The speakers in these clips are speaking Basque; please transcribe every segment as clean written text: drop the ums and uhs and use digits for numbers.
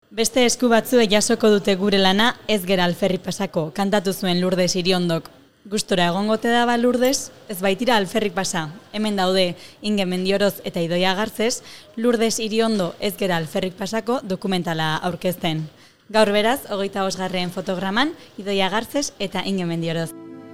Beste esku batzuek jasoko dute gure lana, ez gera alferri pasako, kantatu zuen Lourdes Iriondok. Gustora egongote da ba Lourdes, ez baitira alferrik pasa. Hemen daude Inge Mendioroz eta Idoia Gartzez, Lourdes Iriondo ez gera alferrik pasako dokumentala aurkezten. Gaur beraz, 25. fotograman, Idoia Gartzez eta Inge Mendioroz.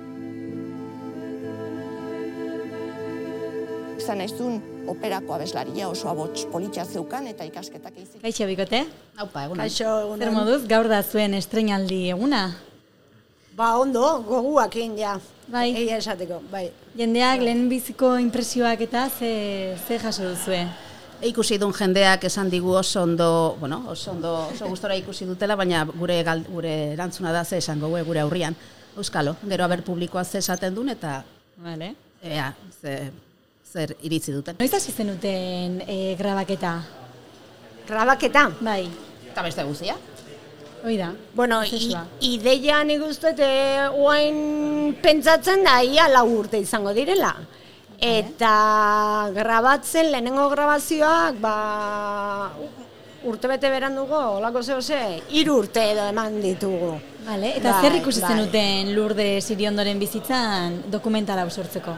Izan naizun operako abeslaria oso abots politxa zeukan eta ikasketak egin. Kaixo bikote? Aupa, egunan. Kaixo egunan. Zer moduz, gaur da zuen estreinaldi eguna? Ba, ondo, goguakin ja. Bai. Egia esateko, bai. Jendeak lehen biziko impresioak eta ze jaso duzue? Ikusi duen jendeak esan digu oso ondo, oso gustora ikusi dutela, baina gure erantzuna da ze esango gure aurrian. Euskalo, gero aber publikoa ze esaten duen eta Vale. ea, zer iritzi duten. Noiz hasi zenuten grabaketa? Grabaketa? Bai, Eta beste guztia. hoi da. Bueno, Prozesua. ideia nik uste oain pentsatzen da ia 4 urte izango direla. Eta grabatzen, lehenengo grabazioak, urtebete berandugo, olako zehose, 3 urte edo eman ditugu. Vale, eta zer ikusi zenuten Lourdes Iriondoren bizitzan dokumentala sortzeko?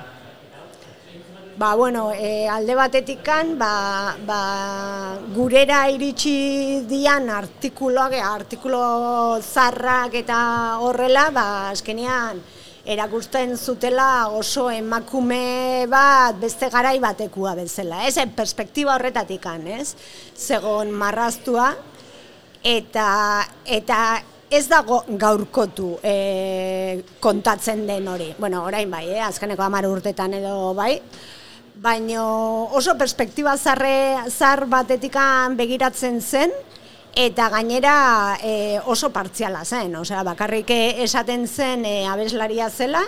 Alde batetikan, gurera iritsi dian artikulo zarrak eta horrela, azkenean erakusten zutela oso emakume bat beste garai batekua bezala, ez? Perspektiba horretatikan, ez? Zegon marraztua eta ez dago gaurkotu kontatzen den hori. Bueno, orain bai, azkeneko 10 urtetan edo bai, baina oso perspektiba zar batetikan begiratzen zen, eta gainera oso partziala zen, osea, bakarrik esaten zen abeslaria zela,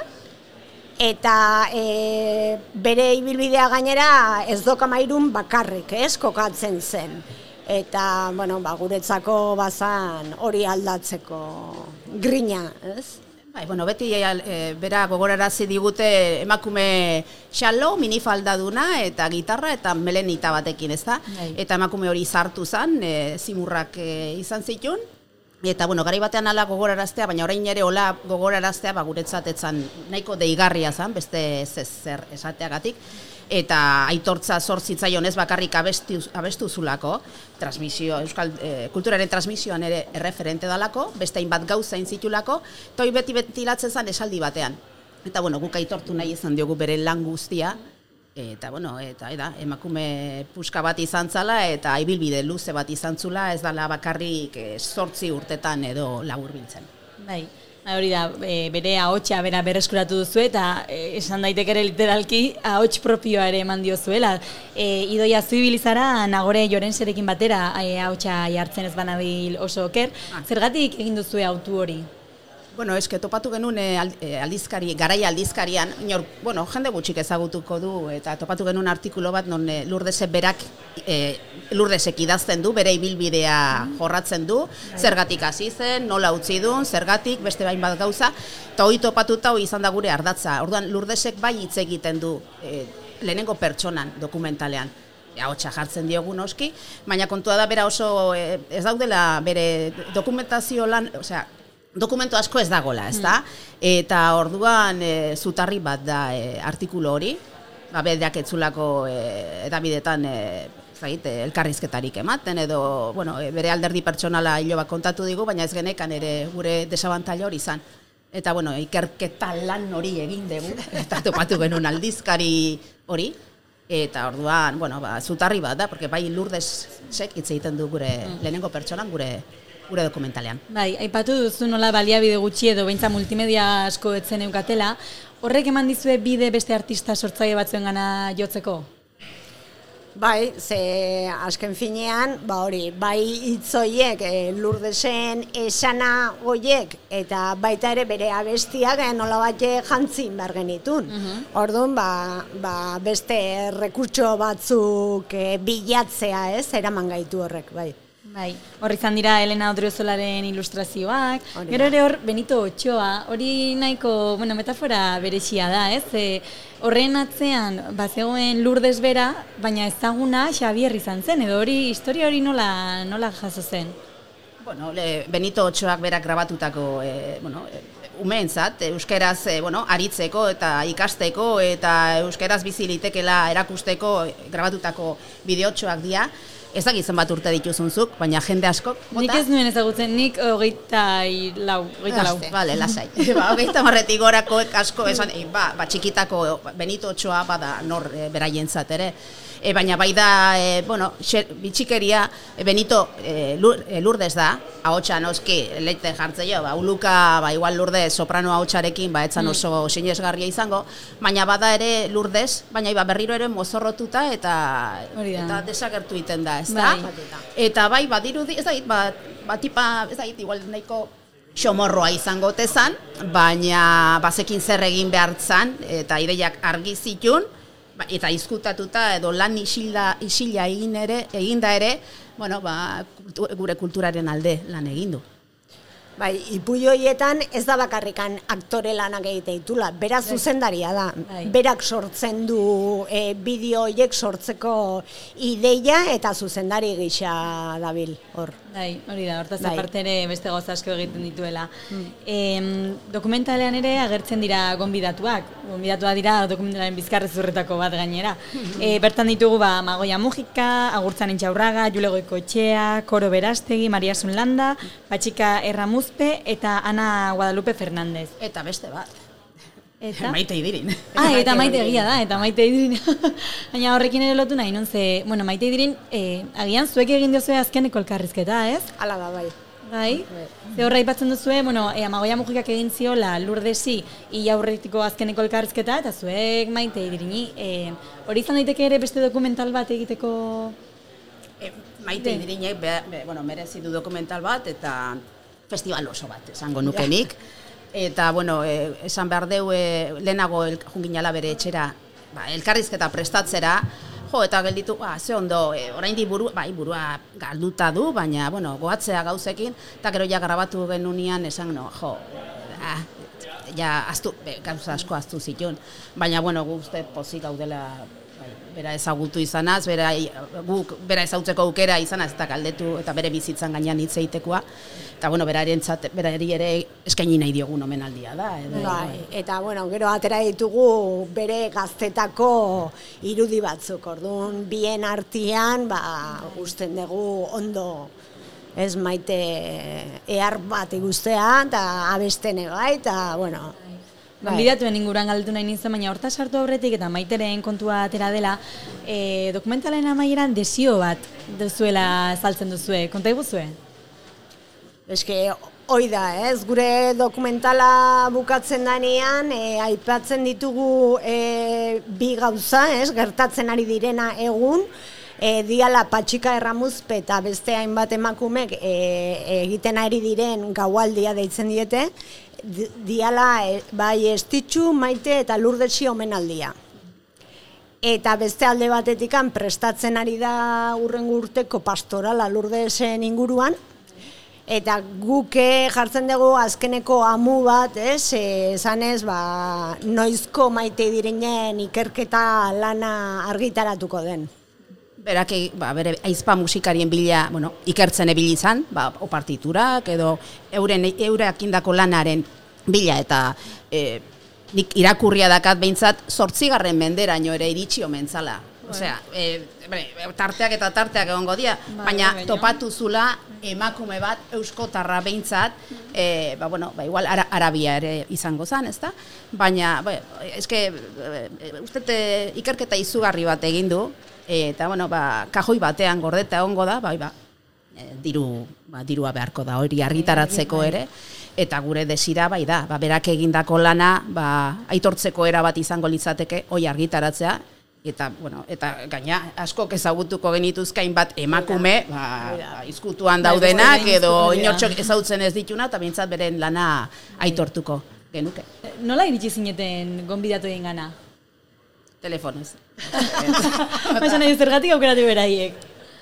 eta bere ibilbidea gainera ez dokamairun bakarrik, kokatzen zen. Eta, guretzako bazan hori aldatzeko grina, ez? Beti bera gogorarazi digute emakume xalo, minifaldaduna eta gitarra eta melenita batekin, ez da? Eta emakume hori zartu zen, zimurrak izan zituen. Eta, garai batean ala gogoraraztea, baina orain ere hola gogoraraztea, guretzat etzan nahiko deigarria zen, beste zer esateagatik. Eta aitortza zortzitzaion ez bakarrik abestu zulako, euskal kulturaren transmisioan ere erreferente dalako, beste hainbat gauza intzitulako, eta hori beti betilatzen zen esaldi batean. Eta guk aitortu nahi izan diogu bere lan guztia, eta emakume puska bat izan zala, eta ibilbide luze bat izan zula, ez dala bakarrik 8 urtetan edo laburbiltzen. Bai. Hori da, bere ahotsa bera berreskuratu duzu eta esan daitek ere literalki ahots propioa ere eman diozuela. Idoia zu ibilizara Nagore Jorenserekin batera ahotsa jartzen ez banabil oso oker. Zergatik egin duzue autu hori? Eske topatu genuen garai aldizkarian, jende gutxik ezagutuko du, eta topatu genuen artikulo bat non Lourdesek idazten du, bere ibilbidea jorratzen du, zergatik hasi zen, nola utzi duen, zergatik, beste bain bat gauza, eta hori topatuta hori izan da gure ardatza. Orduan Lourdesek bai hitz egiten du lehenengo pertsonan dokumentalean. Ahotsa jartzen diogu noski, baina kontua da bera oso ez daudela bere dokumentazio lan, dokumentu asko ez dagoela, ez da? Eta orduan zutarri bat da artikulu hori, bedeak etzulako edabidetan elkarrizketarik ematen, edo bere alderdi pertsonala hilo bat kontatu digu, baina ez genekan ere gure desabantaila hori izan. Eta ikerketa lan hori egin dugu, eta topatu genuen aldizkari hori, eta orduan, zutarri bat da, porque bai Lourdesek hitz egiten du gure lehenengo pertsonan gure dokumentalean. Bai, aipatu duzu nola baliabide gutxi edo beintza multimedia asko etzen eukatela, horrek eman dizue bide beste artista sortzaile batzuengana jotzeko? Bai, ze azken finean, bai hitz horiek Lourdesen esana horiek eta baita ere bere abestiak nolabait jantzin behar genitun. Orduan, beste rekurtso batzuk bilatzea, ez, eraman gaitu horrek, bai. Bai, hor izan dira Elena Odriozolaren ilustrazioak, gero ere hor Benito Otxoa, hori nahiko, metafora berexia da, ez? Horren atzean, zegoen Lourdes bera, baina ezaguna Xabier izan zen, edo hori, historia hori nola jaso zen? Bueno, Benito Otsoak berak grabatutako, umeentzat, euskeraz aritzeko eta ikasteko eta euskeraz bizi litekela erakusteko grabatutako bideotxoak dira. Ez dakit zenbat urte dituzunzuk, baina jende askok. Nik ez nuen ezagutzen, nik 24. Bale, lasai. 30 gorakoek asko esan, txikitako Benito Otsoa bada nor beraientzat ere. Baina bai da, bitxikeria, Benito Lourdes da, ahotsa noski leite jartzeio, uluka, igual Lourdes soprano ahotsarekin, etzan oso sinesgarria izango, baina bada ere Lourdes, baina berriro ere mozorrotuta eta desagertu iten da, ez da? Eta bai, badirudi, ez da, igual nahiko xomorroa izango tezan, baina bazekin zer egin behartzan, eta ideiak argi zitun, eta izkutatuta edo lan isila eginda ere, gure kulturaren alde lan egin du. Bai, ipuio horietan ez da bakarrikan aktore lanak egite ditula, beraz zuzendaria da. Berak sortzen du bideo horiek sortzeko ideia eta zuzendari gisa dabil hor. Bai, hori da, hortaz aparte ere beste gauza asko egiten dituela. Dokumentalean ere agertzen dira gonbidatuak. Gonbidatuak dira dokumentalaren bizkarrezurretako bat gainera. Bertan ditugu Magoia Mujika, Agurtzan Intxaurraga, Jule Goikoetxea, Koro Berastegi, Maria Sunlanda, Patxika Erramuzpe eta Ana Guadalupe Fernández. Eta beste bat. Eta? Maite Idirin. Eta Maite egia da, eta Maite Idirin. Baina horrekin ere lotu nahi, non ze, Maite Idirin, agian zuek egin diozue azkeneko elkarrizketa, ez? Hala da, bai. Bai? Ze horra ipatzen duzue, Magoia Mujikak egin ziola Lourdesi ia aurretiko azkeneko elkarrizketa, eta zuek Maite Idirini. Hori izan daiteke ere beste dokumental bat egiteko? Maite Idirinek, merezi du dokumental bat, eta festival oso bat, esango nukenik. Eta, esan behar deu, lehenago junginala bere etxera, elkarrizketa prestatzera, eta gelditu, ze ondo, oraindik burua galduta du, baina, goatzea gauzekin, eta gero ja grabatu genunean, esan, gauza asko aztu zituen, baina, guzti pozik gaudela, bera ezagutu izanaz, bera ezagutzeko aukera izanaz, eta galdetu, eta bere bizitzan gainean hitz egitekoa, eta berari ere eskaini nahi diogun omenaldia da. Eta gero atera ditugu bere gaztetako irudi batzuk, orduan bien artean, gusten dugu ondo ez Maite ehar bat igustea, eta abestene eta, Gonbidatuen inguruan galdetu nahi nintzen, baina horta sartu aurretik eta Maiteren kontua atera dela, dokumentalen amaieran desio bat duzuela saltzen duzue, konta iguzue? Eske, hoi da, ez? Gure dokumentala bukatzen danean, aipatzen ditugu bi gauza, ez? Gertatzen ari direna egun, diala Patxika Erramuzpe eta beste hainbat emakumek egiten ari diren gaualdia deitzen diete, diala bai Estitxu, Maite eta Lourdesi omenaldia. Eta beste alde batetikan prestatzen ari da hurrengo urteko pastorala Lourdesen inguruan, eta guk jartzen dugu azkeneko amu bat, esanez, noizko Maite Idirinen ikerketa lana argitaratuko den. Berak, bere aizpa musikarien bila, ikertzen ebili izan, partiturak edo eurak indako lanaren bila, eta nik irakurria dakat behintzat 8. menderaino ere iritsi omentzala. Osea, tarteak egongo dira, baina topatu zula emakume bat euskotarra behintzat, igual Arabia ere izango zen, ezta? Baina, eske, uste ikerketa izugarri bat egin du, eta, kajoi batean gordeta egongo da, dirua beharko da, hori argitaratzeko ere, eta gure desira da, berak egindako lana, aitortzeko era bat izango litzateke, hori argitaratzea, eta gaina askok ezagutuko genituzkain bat emakume, izkutuan daudenak, edo inortxok ezagutzen ez dituna, eta bintzat beren lana aitortuko genuke. Nola iritsi zineten gonbidatuien gana? Telefonoz. Baina nahi zergatik aukeratu beraiek.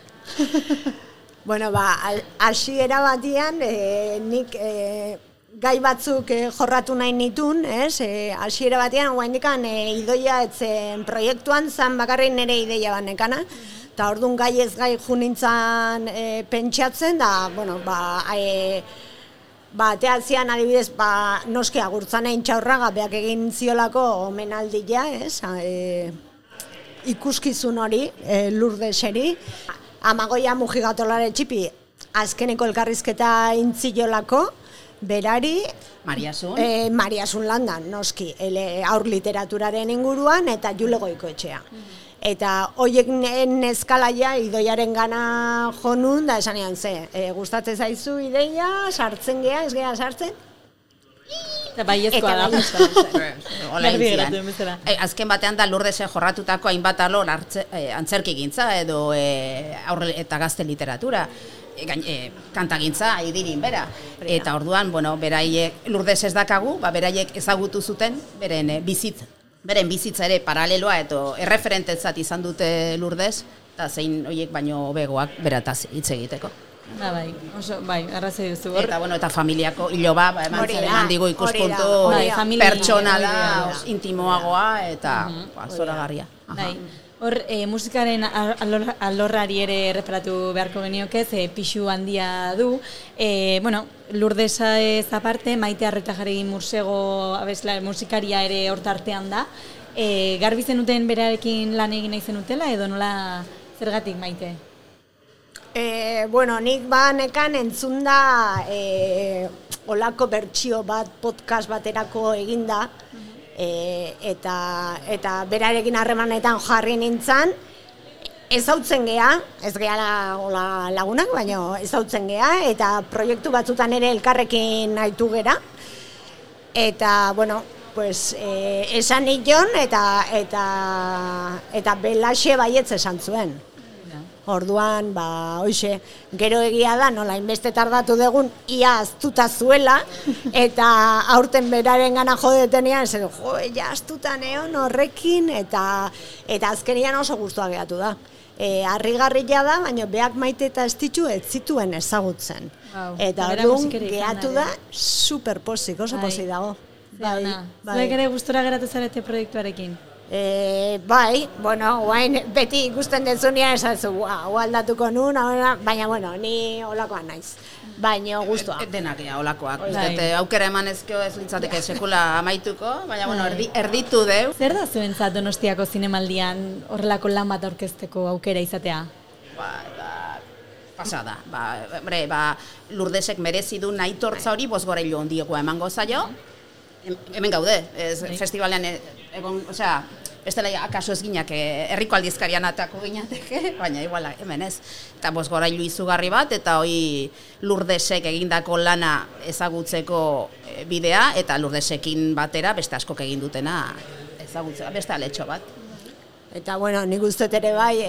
Hasiera batian, nik gai batzuk jorratu nahi nitun, hasiera batean, guaindikan idoia etzen proiektuan, zan bakarrik nire ideia banekana, Eta orduan gai ez gai junintzan pentsatzen, da, bueno, teatzean adibidez, noski agurtzanein Txaurraga beak egin ziolako omenaldia, ikuskizun hori, Lurdeseri. Amagoia Mujigatolare txipi, azkeneko elkarrizketa intziolako, berari, Mariasun Landan, noski, aur literaturaren inguruan, eta Jule Goikoetxea. Eta horiek neskalaia Idoiaren gana jonun, da esan ean gustatzen zaizu ideia, sartzen gea, ez gea sartzen? Eta baiezkoa da. Azken batean da Lurdesen jorratutako hainbat alor antzerki gintza edo aurre eta gazte literatura. Kantagintza, idirin bera. Eta orduan, beraiek Lurdes ez dakagu, beraiek ezagutu zuten, beren bizitza ere paraleloa eta erreferentetzat izan dute Lurdes, eta zein horiek baino begoak berataz hitz egiteko. Bai, arrazoi duzu hor. Eta familiako hiloba, eman digu ikuspuntu pertsonala, intimoagoa eta zoragarria. Hor, musikaren alorrari ere erreparatu beharko genioke, pixu handia du. Lurdesa ez aparte, Maite Arretajaregi Mursego musikaria ere hortartean da. Garbi zenuten berarekin lan egin nahi zenutela edo nola zergatik, Maite? Nik nekan entzun da olako bertsio bat, podcast baterako eginda, eta berarekin harremanetan jarri nintzen, ezautzen gea, ez gea lagunak, baina ezautzen gea, eta proiektu batzutan ere elkarrekin nahitu gera, eta, esan nion, eta belaxe baietz esan zuen. Orduan, gero egia da, nola inbeste tardatu dugun, ia aztuta zuela, eta aurten beraren gana jodetenean, ja aztuta neon horrekin, eta azkenian oso guztua gehatu da. Harrigarria da, baina beak Maite eta Estitxu ez zituen ezagutzen. Eta orduan gehatu da, super pozik, oso pozik dago. Zuek ere gustora geratu zarete proiektuarekin? Guain beti ikusten dezunean esazu, aldatuko nun, baina, ni olakoan naiz. Baina guztua. Denak ea olakoak. Aukera eman ezkio ez litzateke sekula amaituko, baina, erditu deu. Zer da zuentzat Donostiako zinemaldian horrelako lan bat aurkezteko aukera izatea? Pasada. Lurdesek merezi du nahi tortza hori, bozgoreilo ondiekoa emango zaio. Hemen gaude, festivalean egon, bestela akaso ez ginak herriko aldizkarian atako ginateke, baina igual hemen ez. Eta bozgorailu izugarri bat, eta hoi Lurdesek egindako lana ezagutzeko bidea, eta Lurdesekin batera beste askok egin dutena ezagutzea, beste aletxo bat. Eta, nik uste ere bai,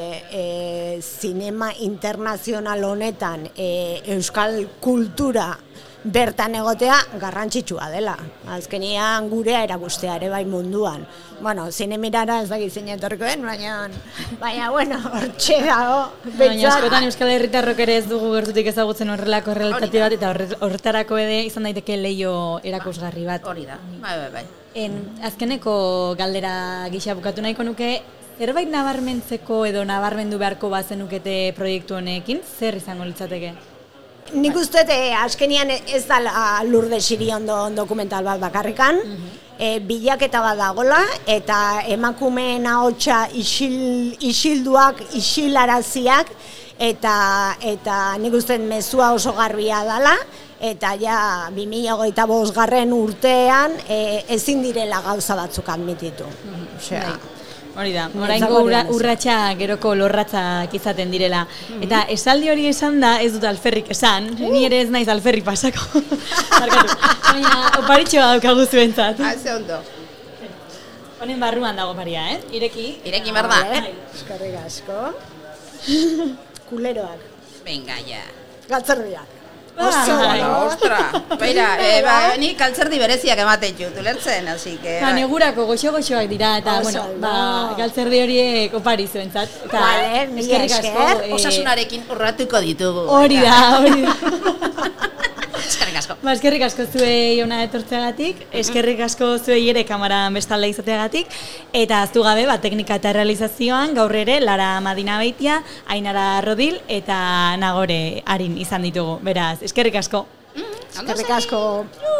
zinema internazional honetan euskal kultura bertan egotea garrantzitsua dela. Azkenian gurea erakustea ere bai munduan. Zinemirara ez dakit zine etorriko den, baina, hortxe dago. Baina, askotan Euskal Herritarrok ere ez dugu gertutik ezagutzen horrelako realitate bat, eta horretarako ere izan daiteke leio erakusgarri bat. Hori da, bai. Azkeneko galdera gisa bukatu nahiko nuke, zerbait nabarmentzeko edo nabarmendu beharko bazenukete proiektu honekin, zer izango litzateke? Nik uste, azkenian ez da Lurdes Iriondo dokumental bat bakarrikan, bilaketa bat dagola, eta emakumeen ahotsa isilduak, isilaraziak, eta nik uste mezua oso garbia dela, eta ja 2025 urtean ezin direla gauza batzuk admititu. Hori da, oraingo urratsa geroko lorratzak izaten direla. Eta esaldi hori esan da, ez dut alferrik esan, ni ere ez naiz alferrik pasako. Baina oparitxoa daukagu zuentzat. Ze ondo. Honen barruan dago paria, Ireki. Ireki behar da. Eskerrik asko. Kuleroak. Venga, ja. Galtzerdiak. Ostra, beira, ni galtzerdi bereziak ematen jut, ulertzen, así que... Negurako goxo-goxoak dira, eta, galtzerdi horiek opari zuentzat. Vale, mila esker. Osasunarekin urratuko ditugu. Hori da. Eskerrik asko. Eskerrik asko zuei hona etortzeagatik, eskerrik asko zuei ere kamaran bestalde izateagatik, eta aztu gabe, teknika eta realizazioan gaur ere Lara Madina Beitia, Ainara Rodil eta Nagore Arin izan ditugu. Beraz, eskerrik asko. Eskerrik asko.